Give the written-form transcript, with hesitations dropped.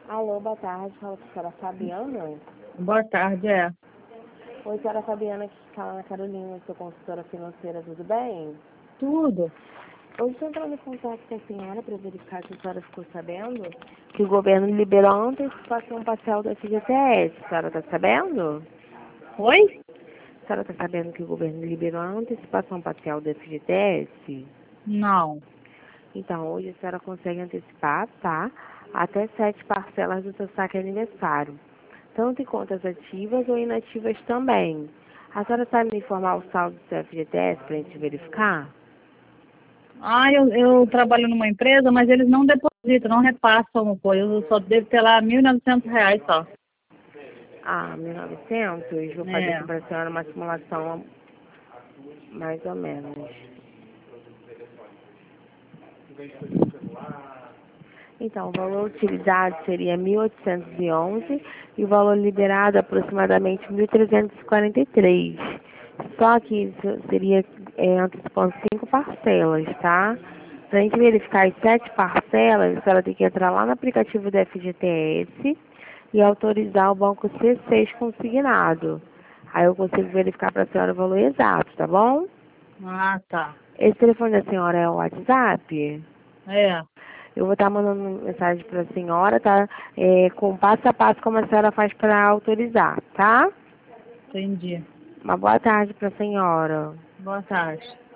Alô, boa tarde. Fala com a senhora Fabiana. Boa tarde, é. Oi, senhora Fabiana, que fala na Carolina, sou consultora financeira, tudo bem? Tudo. Hoje estou entrando em contato com a senhora para verificar se a senhora ficou sabendo que o governo liberou a antecipação parcial do FGTS. A senhora está sabendo? Oi? A senhora está sabendo que o governo liberou a antecipação parcial do FGTS? Não. Então, hoje a senhora consegue antecipar, tá? Até 7 parcelas do seu saque aniversário. Tanto em contas ativas ou inativas também. A senhora sabe me informar o saldo do seu FGTS para a gente verificar? Eu trabalho numa empresa, mas eles não depositam, não repassam o coisa. Eu só devo ter lá R$ 1.900 só. Ah, 1.900. Vou fazer É. aqui para a senhora uma simulação mais ou menos. Então, o valor utilizado seria 1.811 e o valor liberado aproximadamente 1.343. Só que isso seria antecipando 5 parcelas, tá? Para a gente verificar as 7 parcelas, a senhora tem que entrar lá no aplicativo do FGTS e autorizar o banco C6 consignado. Aí eu consigo verificar para a senhora o valor exato, tá bom? Ah, tá. Esse telefone da senhora é o WhatsApp? É. Eu vou estar mandando mensagem para a senhora, tá? Com passo a passo como a senhora faz para autorizar, tá? Entendi. Uma boa tarde para a senhora. Boa tarde.